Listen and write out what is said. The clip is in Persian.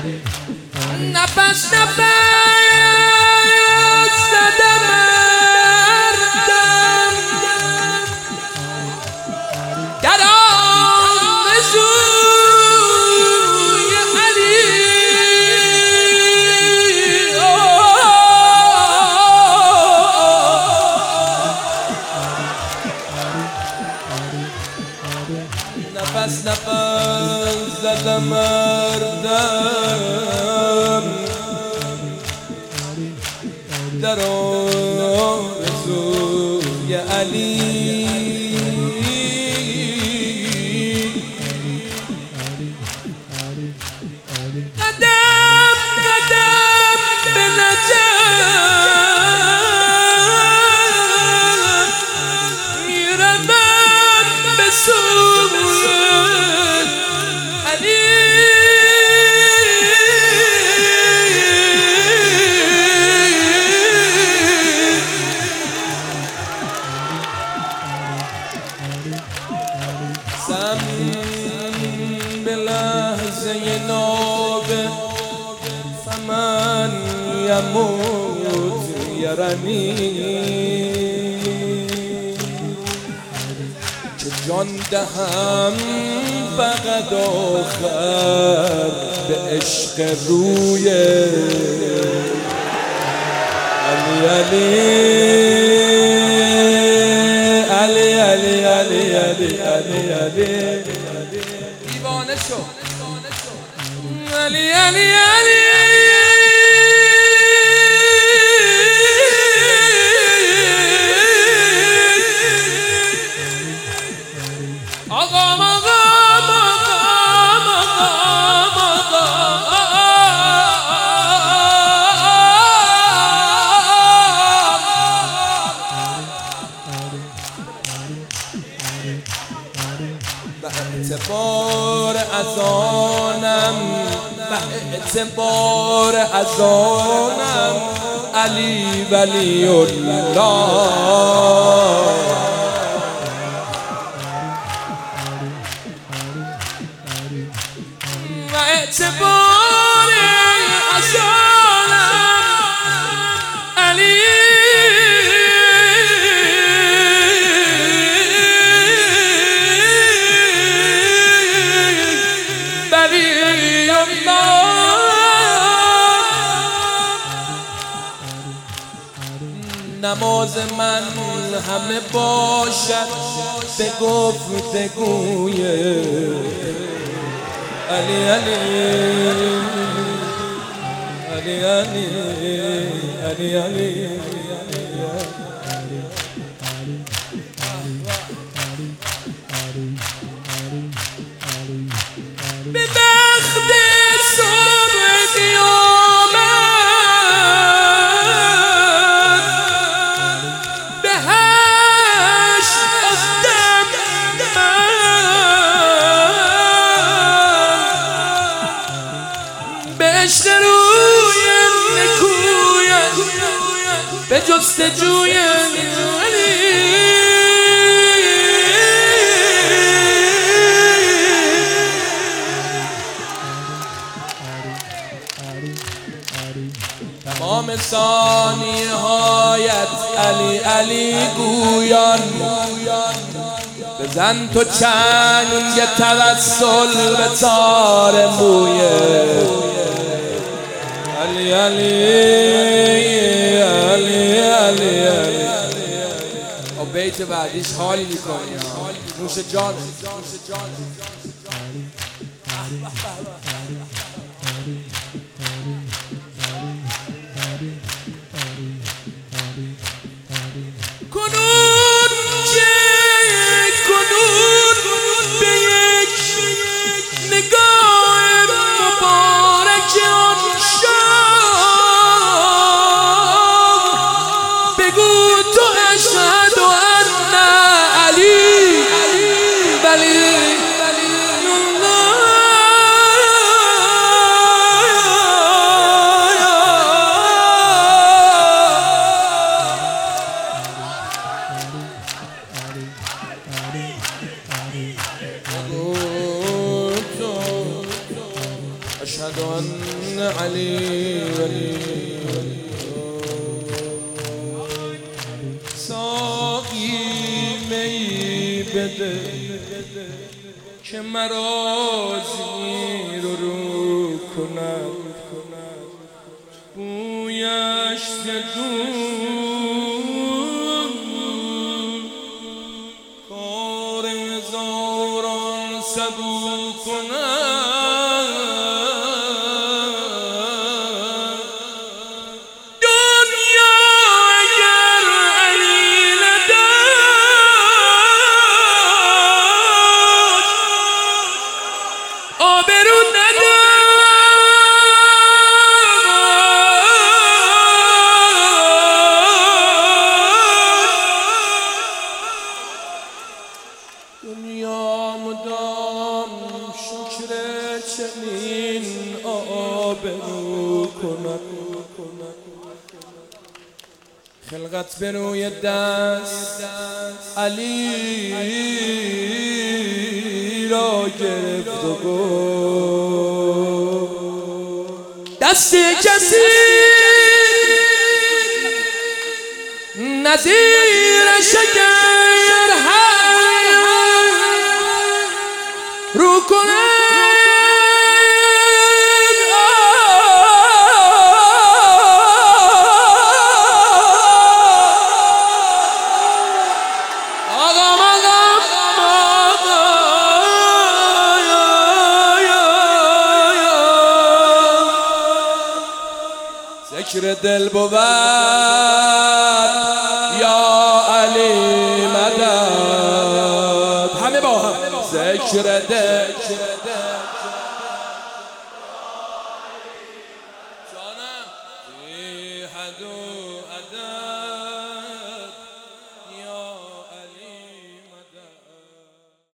نفس نفس زدم مردم در آرزوی علی نفس نفس زدم مردم در آرزوی علی قدم قدم به نجف میروم به سوی علی بلحظه نوبه فمن یموت یرنی که جان دهم فقط آخر به عشق روی علی علی علی علی علی علی علی علی دیوانه شو علی علی علی آقا به اعتبار اذانم به اعتبار اذانم علی ولی الله به اعتبار اذانم علی نماز من همه باشد به گفتگوی علی علی علی علی علی علی به بخت صبح قیامت به هشت افتم من به عشق روی نکویم به جستجوی تمام ثانیه هایت علی علی گویان بزن تو چنگ توسل به تار موی علی علی علی علی علی و بیت بعدیش حال میکنی نوش جان کنون به یک نگاه مبارک آن شاه بگو تو اشهد ان علی ولی الله جان علی ولی ساقی می بده که مرا زیر رو کند بویش ز دور کار هزاران سبو کند دنیا اگر علی نداشت آبرو دنیا مدام شکر چنین آبرو کند خلقت به روی دست علی را گرفت و گفت دست کسی نظیر شکر رو کنه ذکر دل بود یا علی مدد همه با هم ذکر دل جانم بی حد و عدد